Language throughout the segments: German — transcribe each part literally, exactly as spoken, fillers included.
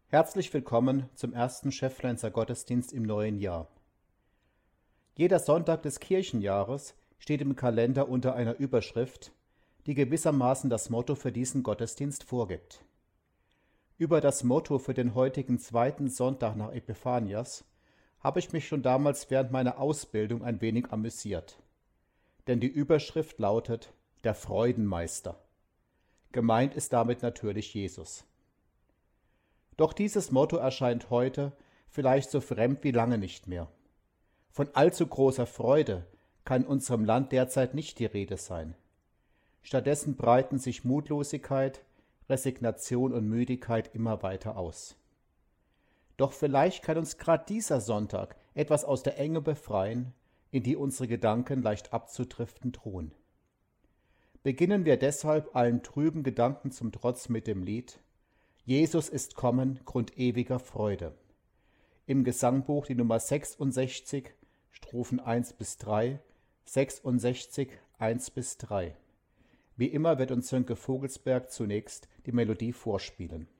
Herzlich willkommen zum ersten Schäffleinzer Gottesdienst im neuen Jahr. Jeder Sonntag des Kirchenjahres steht im Kalender unter einer Überschrift, die gewissermaßen das Motto für diesen Gottesdienst vorgibt. Über das Motto für den heutigen zweiten Sonntag nach Epiphanias habe ich mich schon damals während meiner Ausbildung ein wenig amüsiert. Denn die Überschrift lautet »Der Freudenmeister«. Gemeint ist damit natürlich Jesus. Doch dieses Motto erscheint heute vielleicht so fremd wie lange nicht mehr. Von allzu großer Freude kann in unserem Land derzeit nicht die Rede sein. Stattdessen breiten sich Mutlosigkeit, Resignation und Müdigkeit immer weiter aus. Doch vielleicht kann uns gerade dieser Sonntag etwas aus der Enge befreien, in die unsere Gedanken leicht abzudriften drohen. Beginnen wir deshalb allen trüben Gedanken zum Trotz mit dem Lied Jesus ist kommen, Grund ewiger Freude. Im Gesangbuch die Nummer sechsundsechzig, Strophen eins bis drei, sechsundsechzig, eins bis drei. Wie immer wird uns Sönke Vogelsberg zunächst die Melodie vorspielen.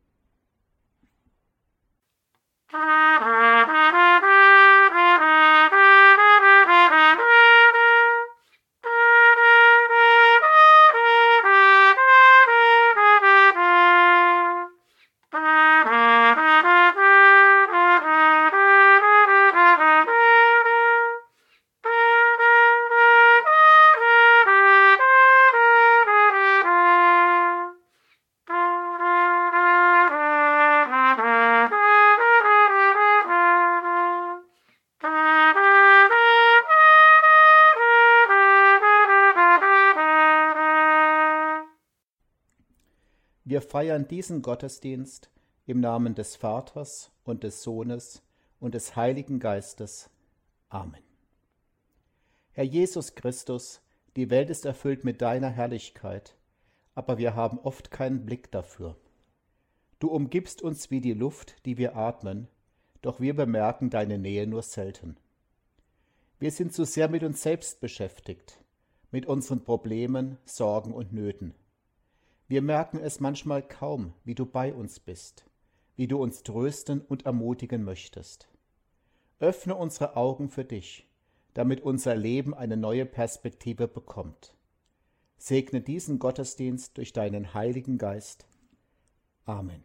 Wir feiern diesen Gottesdienst im Namen des Vaters und des Sohnes und des Heiligen Geistes. Amen. Herr Jesus Christus, die Welt ist erfüllt mit deiner Herrlichkeit, aber wir haben oft keinen Blick dafür. Du umgibst uns wie die Luft, die wir atmen, doch wir bemerken deine Nähe nur selten. Wir sind zu sehr mit uns selbst beschäftigt, mit unseren Problemen, Sorgen und Nöten. Wir merken es manchmal kaum, wie du bei uns bist, wie du uns trösten und ermutigen möchtest. Öffne unsere Augen für dich, damit unser Leben eine neue Perspektive bekommt. Segne diesen Gottesdienst durch deinen Heiligen Geist. Amen.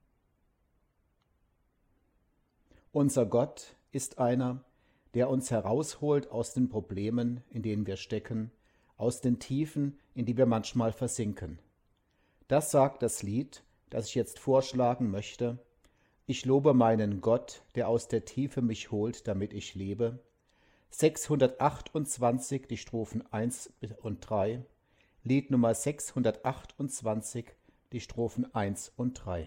Unser Gott ist einer, der uns herausholt aus den Problemen, in denen wir stecken, aus den Tiefen, in die wir manchmal versinken. Das sagt das Lied, das ich jetzt vorschlagen möchte. Ich lobe meinen Gott, der aus der Tiefe mich holt, damit ich lebe. sechshundertachtundzwanzig, die Strophen eins und drei. Lied Nummer sechshundertachtundzwanzig, die Strophen eins und drei.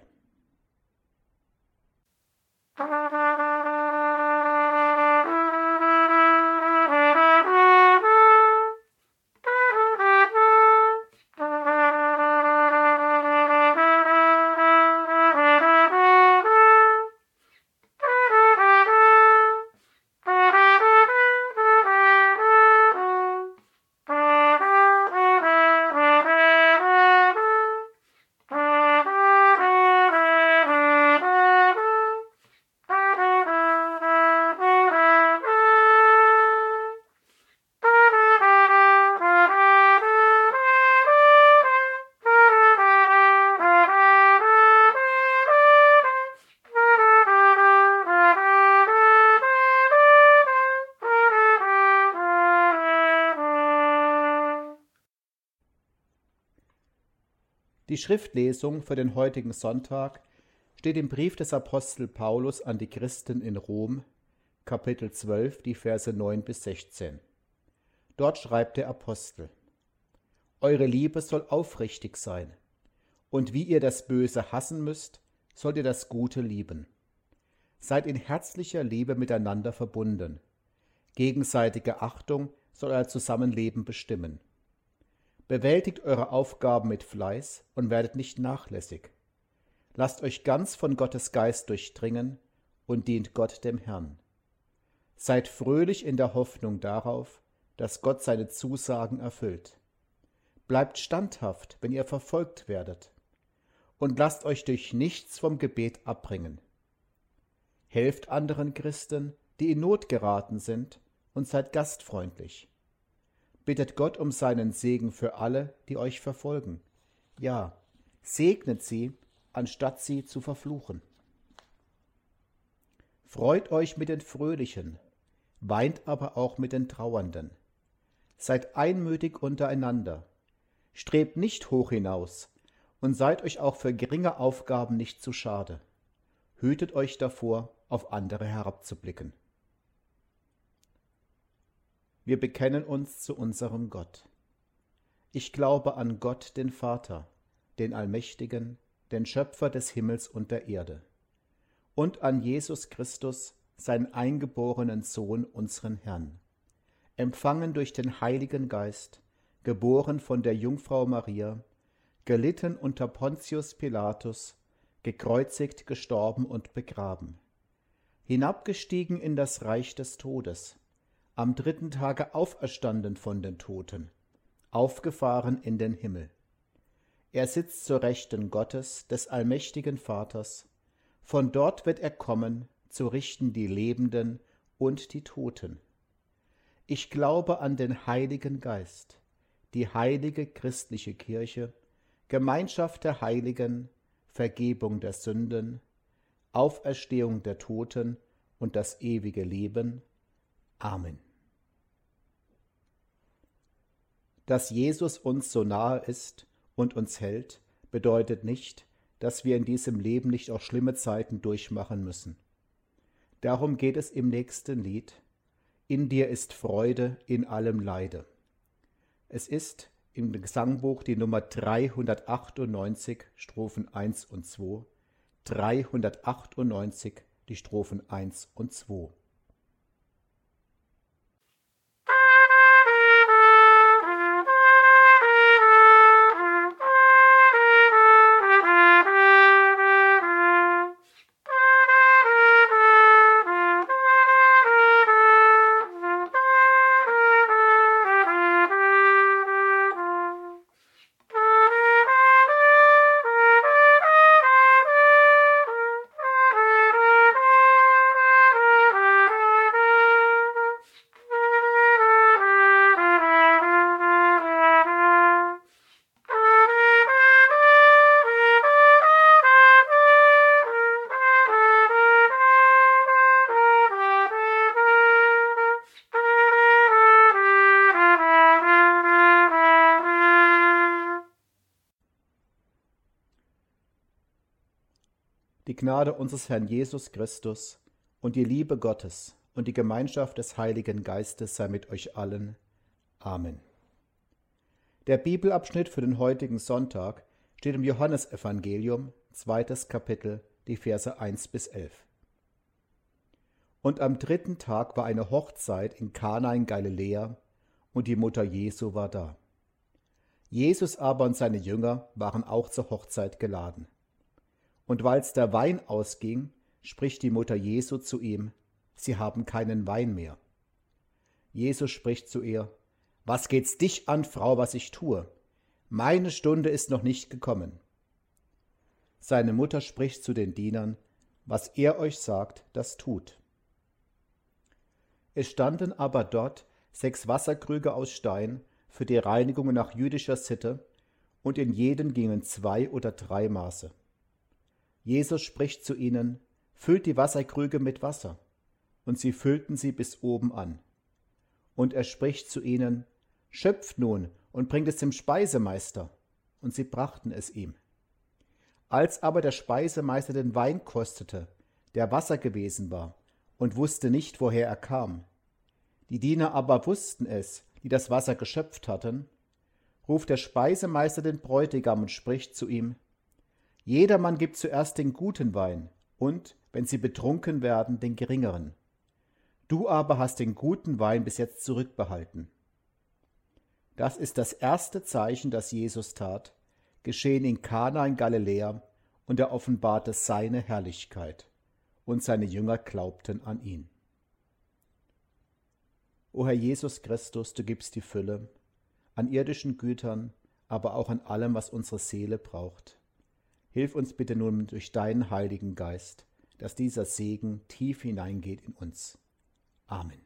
Die Schriftlesung für den heutigen Sonntag steht im Brief des Apostel Paulus an die Christen in Rom, Kapitel zwölf, die Verse neun bis sechzehn. Dort schreibt der Apostel: Eure Liebe soll aufrichtig sein, und wie ihr das Böse hassen müsst, sollt ihr das Gute lieben. Seid in herzlicher Liebe miteinander verbunden. Gegenseitige Achtung soll euer Zusammenleben bestimmen. Bewältigt eure Aufgaben mit Fleiß und werdet nicht nachlässig. Lasst euch ganz von Gottes Geist durchdringen und dient Gott dem Herrn. Seid fröhlich in der Hoffnung darauf, dass Gott seine Zusagen erfüllt. Bleibt standhaft, wenn ihr verfolgt werdet. Und lasst euch durch nichts vom Gebet abbringen. helft anderen Christen, die in Not geraten sind, und seid gastfreundlich. Bittet Gott um seinen Segen für alle, die euch verfolgen. Ja, segnet sie, anstatt sie zu verfluchen. Freut euch mit den Fröhlichen, weint aber auch mit den Trauernden. Seid einmütig untereinander, strebt nicht hoch hinaus und seid euch auch für geringe Aufgaben nicht zu schade. Hütet euch davor, auf andere herabzublicken. Wir bekennen uns zu unserem Gott. Ich glaube an Gott, den Vater, den Allmächtigen, den Schöpfer des Himmels und der Erde, und an Jesus Christus, seinen eingeborenen Sohn, unseren Herrn, empfangen durch den Heiligen Geist, geboren von der Jungfrau Maria, gelitten unter Pontius Pilatus, gekreuzigt, gestorben und begraben, hinabgestiegen in das Reich des Todes, am dritten Tage auferstanden von den Toten, aufgefahren in den Himmel. Er sitzt zur Rechten Gottes, des allmächtigen Vaters. Von dort wird er kommen, zu richten die Lebenden und die Toten. Ich glaube an den Heiligen Geist, die heilige christliche Kirche, Gemeinschaft der Heiligen, Vergebung der Sünden, Auferstehung der Toten und das ewige Leben. Amen. Dass Jesus uns so nahe ist und uns hält, bedeutet nicht, dass wir in diesem Leben nicht auch schlimme Zeiten durchmachen müssen. Darum geht es im nächsten Lied: In dir ist Freude in allem Leide. Es ist im Gesangbuch die Nummer dreihundertachtundneunzig, Strophen eins und zwei, dreihundertachtundneunzig, die Strophen eins und zwei. Die Gnade unseres Herrn Jesus Christus und die Liebe Gottes und die Gemeinschaft des Heiligen Geistes sei mit euch allen. Amen. Der Bibelabschnitt für den heutigen Sonntag steht im Johannesevangelium, zweites Kapitel, die Verse eins bis elf. Und am dritten Tag war eine Hochzeit in Kana in Galiläa, und die Mutter Jesu war da. Jesus aber und seine Jünger waren auch zur Hochzeit geladen. Und weil's der Wein ausging, spricht die Mutter Jesu zu ihm: Sie haben keinen Wein mehr. Jesus spricht zu ihr: Was geht's dich an, Frau, was ich tue? Meine Stunde ist noch nicht gekommen. Seine Mutter spricht zu den Dienern: Was er euch sagt, das tut. Es standen aber dort sechs Wasserkrüge aus Stein für die Reinigung nach jüdischer Sitte, und in jeden gingen zwei oder drei Maße. Jesus spricht zu ihnen: Füllt die Wasserkrüge mit Wasser. Und sie füllten sie bis oben an. Und er spricht zu ihnen: Schöpft nun und bringt es dem Speisemeister. Und sie brachten es ihm. Als aber der Speisemeister den Wein kostete, der Wasser gewesen war, und wusste nicht, woher er kam, die Diener aber wussten es, die das Wasser geschöpft hatten, ruft der Speisemeister den Bräutigam und spricht zu ihm: Jedermann gibt zuerst den guten Wein und, wenn sie betrunken werden, den geringeren. Du aber hast den guten Wein bis jetzt zurückbehalten. Das ist das erste Zeichen, das Jesus tat, geschehen in Kana in Galiläa, und er offenbarte seine Herrlichkeit, und seine Jünger glaubten an ihn. O Herr Jesus Christus, du gibst die Fülle an irdischen Gütern, aber auch an allem, was unsere Seele braucht. Hilf uns bitte nun durch deinen Heiligen Geist, dass dieser Segen tief hineingeht in uns. Amen.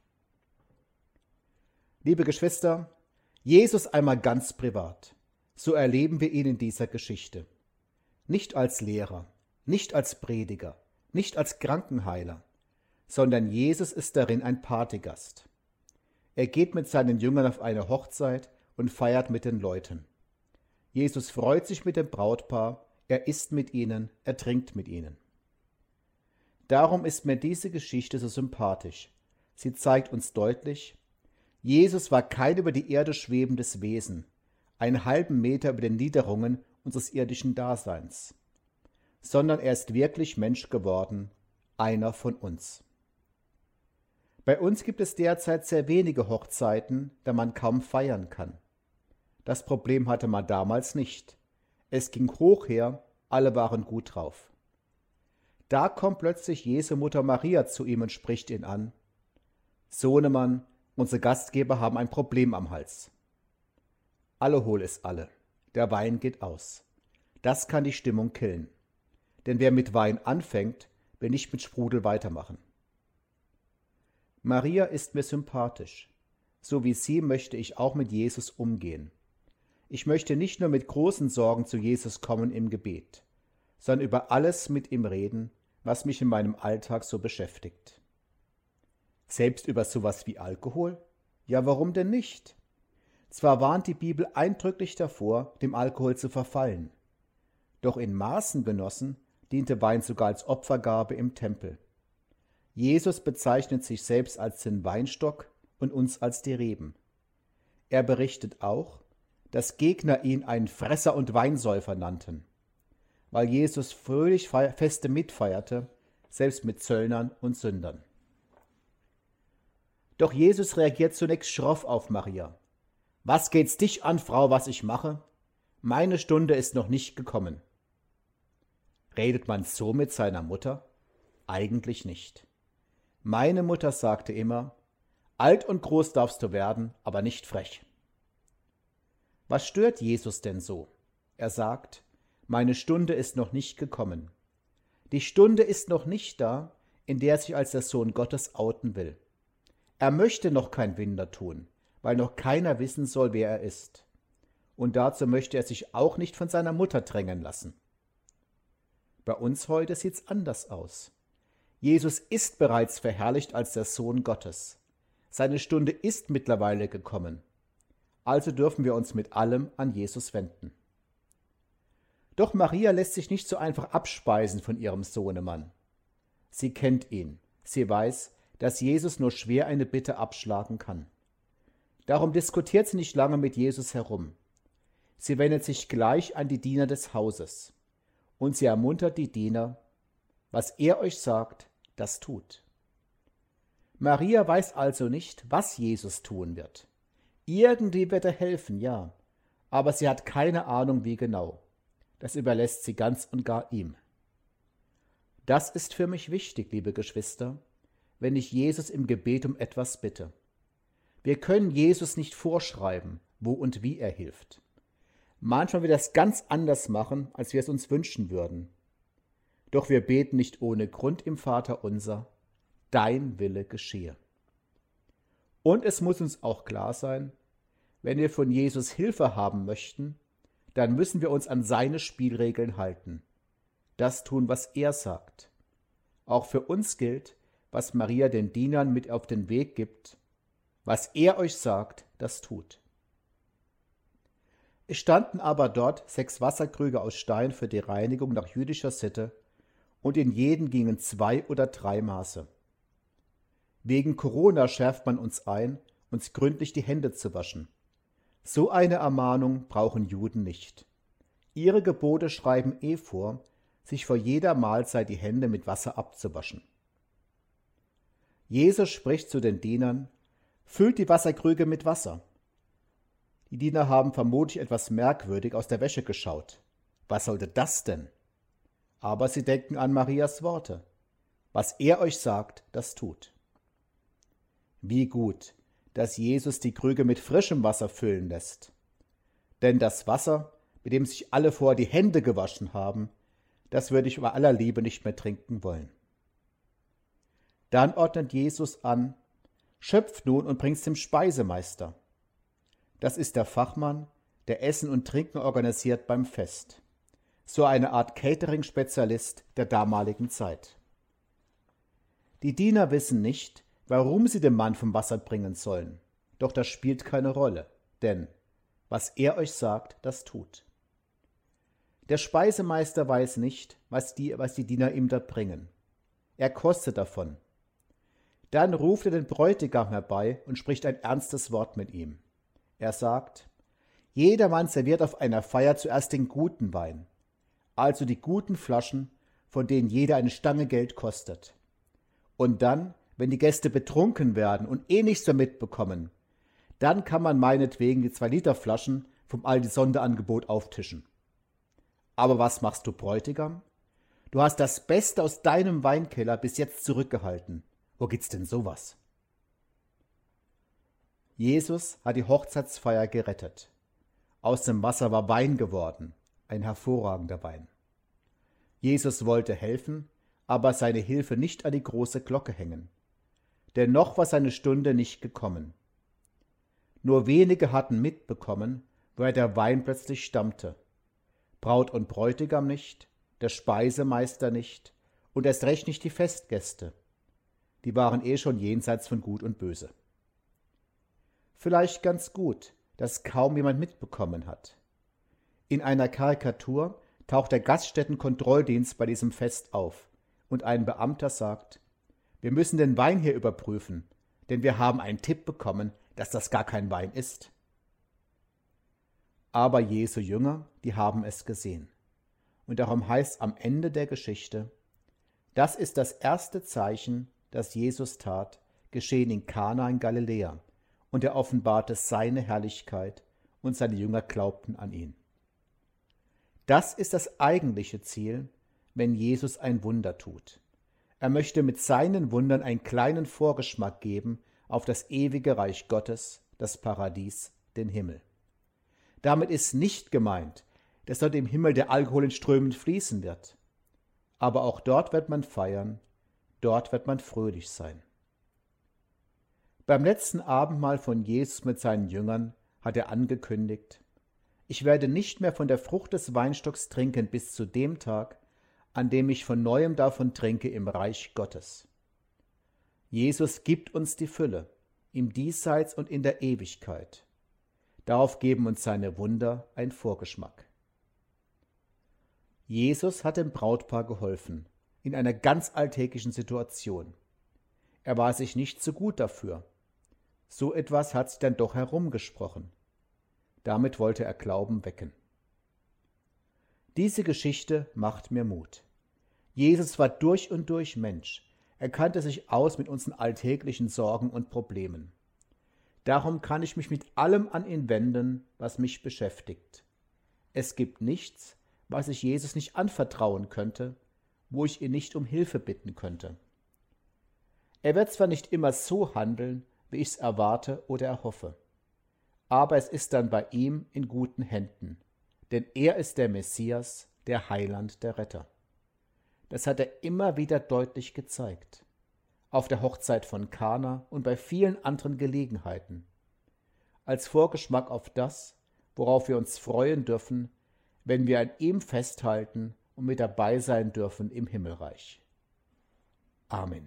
Liebe Geschwister, Jesus einmal ganz privat. So erleben wir ihn in dieser Geschichte. Nicht als Lehrer, nicht als Prediger, nicht als Krankenheiler, sondern Jesus ist darin ein Partygast. Er geht mit seinen Jüngern auf eine Hochzeit und feiert mit den Leuten. Jesus freut sich mit dem Brautpaar, er isst mit ihnen, er trinkt mit ihnen. Darum ist mir diese Geschichte so sympathisch. Sie zeigt uns deutlich, Jesus war kein über die Erde schwebendes Wesen, einen halben Meter über den Niederungen unseres irdischen Daseins, sondern er ist wirklich Mensch geworden, einer von uns. Bei uns gibt es derzeit sehr wenige Hochzeiten, da man kaum feiern kann. Das Problem hatte man damals nicht. Es ging hoch her, alle waren gut drauf. Da kommt plötzlich Jesu Mutter Maria zu ihm und spricht ihn an: Sohnemann, unsere Gastgeber haben ein Problem am Hals. Alle hol es alle, der Wein geht aus. Das kann die Stimmung killen. Denn wer mit Wein anfängt, will nicht mit Sprudel weitermachen. Maria ist mir sympathisch. So wie sie möchte ich auch mit Jesus umgehen. Ich möchte nicht nur mit großen Sorgen zu Jesus kommen im Gebet, sondern über alles mit ihm reden, was mich in meinem Alltag so beschäftigt. Selbst über sowas wie Alkohol? Ja, warum denn nicht? Zwar warnt die Bibel eindrücklich davor, dem Alkohol zu verfallen, doch in Maßen genossen diente Wein sogar als Opfergabe im Tempel. Jesus bezeichnet sich selbst als den Weinstock und uns als die Reben. Er berichtet auch, dass Gegner ihn einen Fresser und Weinsäufer nannten, weil Jesus fröhlich Feste mitfeierte, selbst mit Zöllnern und Sündern. Doch Jesus reagiert zunächst schroff auf Maria. Was geht's dich an, Frau, was ich mache? Meine Stunde ist noch nicht gekommen. Redet man so mit seiner Mutter? Eigentlich nicht. Meine Mutter sagte immer: Alt und groß darfst du werden, aber nicht frech. Was stört Jesus denn so? Er sagt: Meine Stunde ist noch nicht gekommen. Die Stunde ist noch nicht da, in der er sich als der Sohn Gottes outen will. Er möchte noch kein Wunder tun, weil noch keiner wissen soll, wer er ist. Und dazu möchte er sich auch nicht von seiner Mutter drängen lassen. Bei uns heute sieht's anders aus. Jesus ist bereits verherrlicht als der Sohn Gottes. Seine Stunde ist mittlerweile gekommen. Also dürfen wir uns mit allem an Jesus wenden. Doch Maria lässt sich nicht so einfach abspeisen von ihrem Sohnemann. Sie kennt ihn. Sie weiß, dass Jesus nur schwer eine Bitte abschlagen kann. Darum diskutiert sie nicht lange mit Jesus herum. Sie wendet sich gleich an die Diener des Hauses. Und sie ermuntert die Diener: Was er euch sagt, das tut. Maria weiß also nicht, was Jesus tun wird. Irgendwie wird er helfen, ja, aber sie hat keine Ahnung, wie genau. Das überlässt sie ganz und gar ihm. Das ist für mich wichtig, liebe Geschwister, wenn ich Jesus im Gebet um etwas bitte. Wir können Jesus nicht vorschreiben, wo und wie er hilft. Manchmal wird er es ganz anders machen, als wir es uns wünschen würden. Doch wir beten nicht ohne Grund im Vaterunser: Dein Wille geschehe. Und es muss uns auch klar sein, wenn wir von Jesus Hilfe haben möchten, dann müssen wir uns an seine Spielregeln halten. Das tun, was er sagt. Auch für uns gilt, was Maria den Dienern mit auf den Weg gibt: Was er euch sagt, das tut. Es standen aber dort sechs Wasserkrüge aus Stein für die Reinigung nach jüdischer Sitte, und in jeden gingen zwei oder drei Maße. Wegen Corona schärft man uns ein, uns gründlich die Hände zu waschen. So eine Ermahnung brauchen Juden nicht. Ihre Gebote schreiben eh vor, sich vor jeder Mahlzeit die Hände mit Wasser abzuwaschen. Jesus spricht zu den Dienern: Füllt die Wasserkrüge mit Wasser. Die Diener haben vermutlich etwas merkwürdig aus der Wäsche geschaut. Was sollte das denn? Aber sie denken an Marias Worte: Was er euch sagt, das tut. Wie gut, dass Jesus die Krüge mit frischem Wasser füllen lässt. Denn das Wasser, mit dem sich alle vorher die Hände gewaschen haben, das würde ich über aller Liebe nicht mehr trinken wollen. Dann ordnet Jesus an: Schöpft nun und bringt's dem Speisemeister. Das ist der Fachmann, der Essen und Trinken organisiert beim Fest. So eine Art Catering-Spezialist der damaligen Zeit. Die Diener wissen nicht, warum sie dem Mann vom Wasser bringen sollen. Doch das spielt keine Rolle, denn was er euch sagt, das tut. Der Speisemeister weiß nicht, was die, was die Diener ihm da bringen. Er kostet davon. Dann ruft er den Bräutigam herbei und spricht ein ernstes Wort mit ihm. Er sagt: Jedermann serviert auf einer Feier zuerst den guten Wein, also die guten Flaschen, von denen jeder eine Stange Geld kostet. Und dann, wenn die Gäste betrunken werden und eh nichts mehr mitbekommen, dann kann man meinetwegen die zwei Liter Flaschen vom Aldi-Sonderangebot auftischen. Aber was machst du, Bräutigam? Du hast das Beste aus deinem Weinkeller bis jetzt zurückgehalten. Wo gibt's denn sowas? Jesus hat die Hochzeitsfeier gerettet. Aus dem Wasser war Wein geworden, ein hervorragender Wein. Jesus wollte helfen, aber seine Hilfe nicht an die große Glocke hängen. Denn noch war seine Stunde nicht gekommen. Nur wenige hatten mitbekommen, woher der Wein plötzlich stammte. Braut und Bräutigam nicht, der Speisemeister nicht und erst recht nicht die Festgäste. Die waren eh schon jenseits von Gut und Böse. Vielleicht ganz gut, dass kaum jemand mitbekommen hat. In einer Karikatur taucht der Gaststättenkontrolldienst bei diesem Fest auf und ein Beamter sagt: Wir müssen den Wein hier überprüfen, denn wir haben einen Tipp bekommen, dass das gar kein Wein ist. Aber Jesu Jünger, die haben es gesehen. Und darum heißt am Ende der Geschichte: Das ist das erste Zeichen, das Jesus tat, geschehen in Kana in Galiläa, und er offenbarte seine Herrlichkeit, und seine Jünger glaubten an ihn. Das ist das eigentliche Ziel, wenn Jesus ein Wunder tut. Er möchte mit seinen Wundern einen kleinen Vorgeschmack geben auf das ewige Reich Gottes, das Paradies, den Himmel. Damit ist nicht gemeint, dass dort im Himmel der Alkohol in Strömen fließen wird. Aber auch dort wird man feiern, dort wird man fröhlich sein. Beim letzten Abendmahl von Jesus mit seinen Jüngern hat er angekündigt: Ich werde nicht mehr von der Frucht des Weinstocks trinken bis zu dem Tag, an dem ich von neuem davon trinke im Reich Gottes. Jesus gibt uns die Fülle, im Diesseits und in der Ewigkeit. Darauf geben uns seine Wunder einen Vorgeschmack. Jesus hat dem Brautpaar geholfen, in einer ganz alltäglichen Situation. Er war sich nicht so gut dafür. So etwas hat sich dann doch herumgesprochen. Damit wollte er Glauben wecken. Diese Geschichte macht mir Mut. Jesus war durch und durch Mensch. Er kannte sich aus mit unseren alltäglichen Sorgen und Problemen. Darum kann ich mich mit allem an ihn wenden, was mich beschäftigt. Es gibt nichts, was ich Jesus nicht anvertrauen könnte, wo ich ihn nicht um Hilfe bitten könnte. Er wird zwar nicht immer so handeln, wie ich es erwarte oder erhoffe, aber es ist dann bei ihm in guten Händen, denn er ist der Messias, der Heiland, der Retter. Das hat er immer wieder deutlich gezeigt, auf der Hochzeit von Kana und bei vielen anderen Gelegenheiten, als Vorgeschmack auf das, worauf wir uns freuen dürfen, wenn wir an ihm festhalten und mit dabei sein dürfen im Himmelreich. Amen.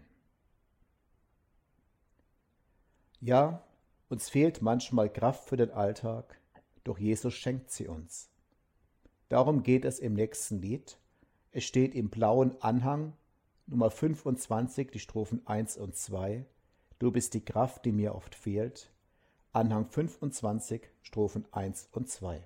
Ja, uns fehlt manchmal Kraft für den Alltag, doch Jesus schenkt sie uns. Darum geht es im nächsten Lied. Es steht im blauen Anhang, Nummer fünfundzwanzig, die Strophen eins und zwei. Du bist die Kraft, die mir oft fehlt. Anhang fünfundzwanzig, Strophen eins und zwei.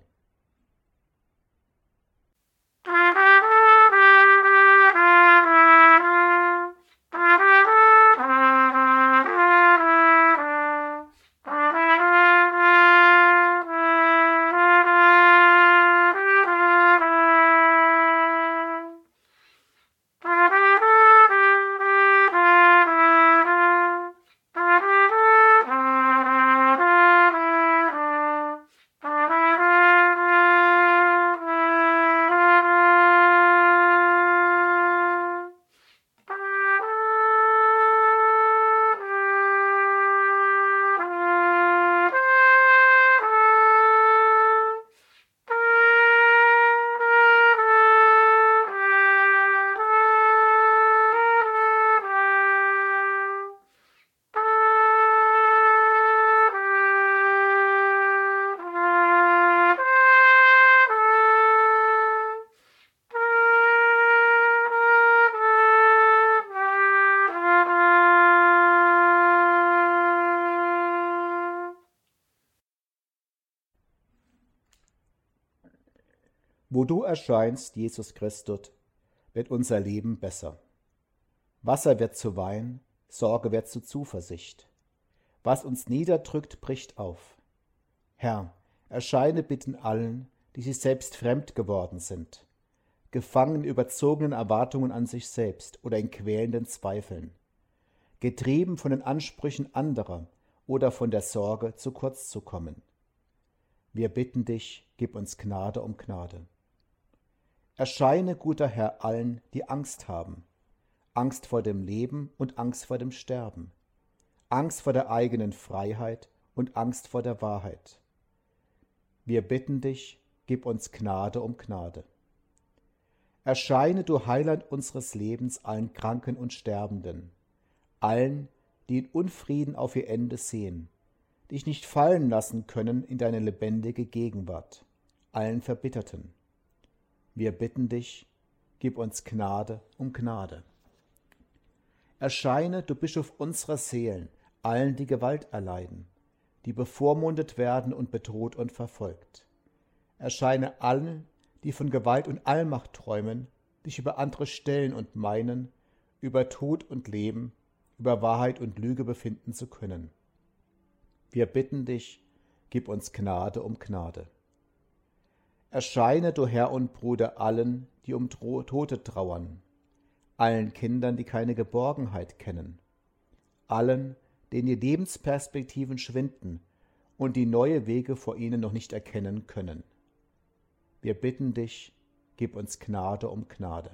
Wo du erscheinst, Jesus Christus, wird unser Leben besser. Wasser wird zu Wein, Sorge wird zu Zuversicht. Was uns niederdrückt, bricht auf. Herr, erscheine bitten allen, die sich selbst fremd geworden sind, gefangen in überzogenen Erwartungen an sich selbst oder in quälenden Zweifeln, getrieben von den Ansprüchen anderer oder von der Sorge, zu kurz zu kommen. Wir bitten dich, gib uns Gnade um Gnade. Erscheine, guter Herr, allen, die Angst haben, Angst vor dem Leben und Angst vor dem Sterben, Angst vor der eigenen Freiheit und Angst vor der Wahrheit. Wir bitten dich, gib uns Gnade um Gnade. Erscheine, du Heiland unseres Lebens, allen Kranken und Sterbenden, allen, die in Unfrieden auf ihr Ende sehen, dich nicht fallen lassen können in deine lebendige Gegenwart, allen Verbitterten. Wir bitten dich, gib uns Gnade um Gnade. Erscheine, du Bischof unserer Seelen, allen, die Gewalt erleiden, die bevormundet werden und bedroht und verfolgt. Erscheine allen, die von Gewalt und Allmacht träumen, dich über andere stellen und meinen, über Tod und Leben, über Wahrheit und Lüge befinden zu können. Wir bitten dich, gib uns Gnade um Gnade. Erscheine, du Herr und Bruder, allen, die um Tote trauern, allen Kindern, die keine Geborgenheit kennen, allen, denen die Lebensperspektiven schwinden und die neue Wege vor ihnen noch nicht erkennen können. Wir bitten dich, gib uns Gnade um Gnade.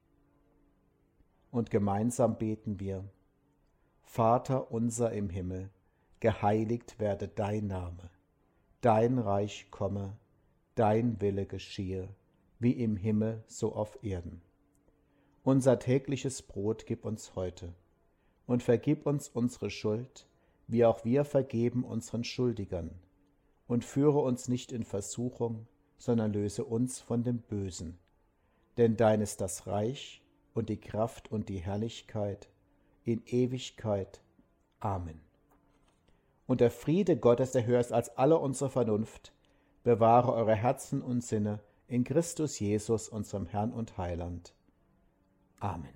Und gemeinsam beten wir: Vater unser im Himmel, geheiligt werde dein Name, dein Reich komme, dein Wille geschehe, wie im Himmel so auf Erden. Unser tägliches Brot gib uns heute und vergib uns unsere Schuld, wie auch wir vergeben unseren Schuldigern. Und führe uns nicht in Versuchung, sondern löse uns von dem Bösen. Denn dein ist das Reich und die Kraft und die Herrlichkeit in Ewigkeit. Amen. Und der Friede Gottes, der höher ist als alle unsere Vernunft, bewahre eure Herzen und Sinne in Christus Jesus, unserem Herrn und Heiland. Amen.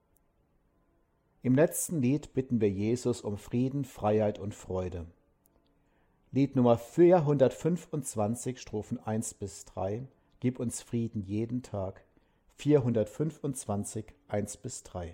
Im letzten Lied bitten wir Jesus um Frieden, Freiheit und Freude. Lied Nummer vierhundertfünfundzwanzig, Strophen eins bis drei, Gib uns Frieden jeden Tag, vierhundertfünfundzwanzig, eins bis drei.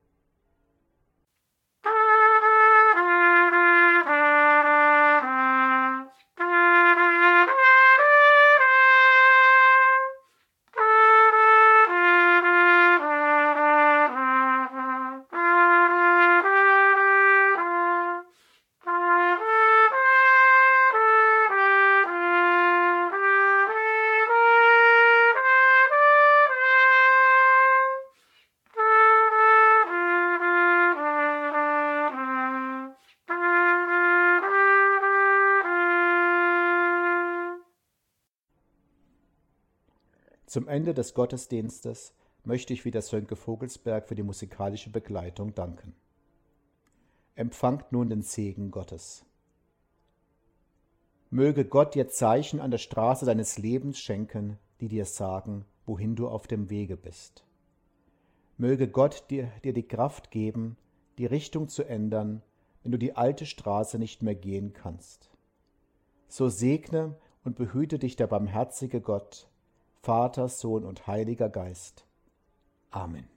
Zum Ende des Gottesdienstes möchte ich wieder Sönke Vogelsberg für die musikalische Begleitung danken. Empfangt nun den Segen Gottes. Möge Gott dir Zeichen an der Straße deines Lebens schenken, die dir sagen, wohin du auf dem Wege bist. Möge Gott dir, dir die Kraft geben, die Richtung zu ändern, wenn du die alte Straße nicht mehr gehen kannst. So segne und behüte dich der barmherzige Gott, Vater, Sohn und Heiliger Geist. Amen.